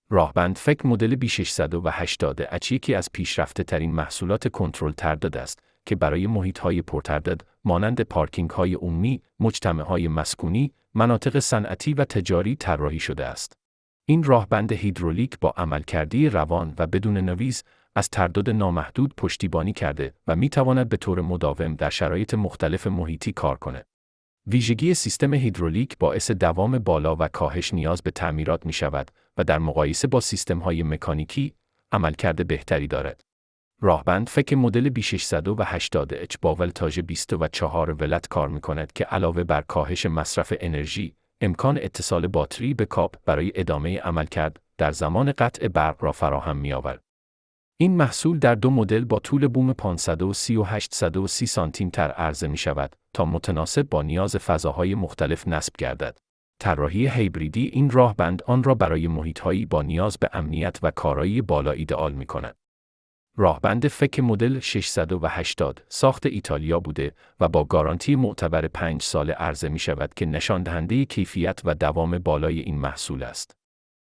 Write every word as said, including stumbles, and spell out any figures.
راهبند فک مدل بی ششصد و هشتاد اچ یکی از پیشرفته ترین محصولات کنترل تردد است که برای محیط‌های پرتردد مانند پارکینگ‌های عمومی، مجتمع‌های مسکونی، مناطق صنعتی و تجاری طراحی شده است. این راهبند هیدرولیک با عملکردی روان و بدون نویز از تردد نامحدود پشتیبانی کرده و می‌تواند به طور مداوم در شرایط مختلف محیطی کار کند. ویژگی سیستم هیدرولیک باعث دوام بالا و کاهش نیاز به تعمیرات می‌شود و در مقایسه با سیستم‌های مکانیکی عملکرد بهتری دارد. راهبند فک مدل بی ششصد و هشتاد اچ با ولتاژ بیست و چهار ولت کار می‌کند که علاوه بر کاهش مصرف انرژی، امکان اتصال باتری به کابل برای ادامه عملکرد در زمان قطع برق را فراهم می‌آورد. این محصول در دو مدل با طول بوم پانصد و سی و هشتصد و سی سانتی‌متر عرضه می‌شود تا متناسب با نیاز فضاهای مختلف نصب گردد. طراحی هیبریدی این راهبند آن را برای محیط‌هایی با نیاز به امنیت و کارایی بالا ایدئال می‌کند. راهبند فک مدل ششصد و هشتاد ساخت ایتالیا بوده و با گارانتی معتبر پنج ساله عرضه می‌شود که نشان‌دهنده کیفیت و دوام بالای این محصول است.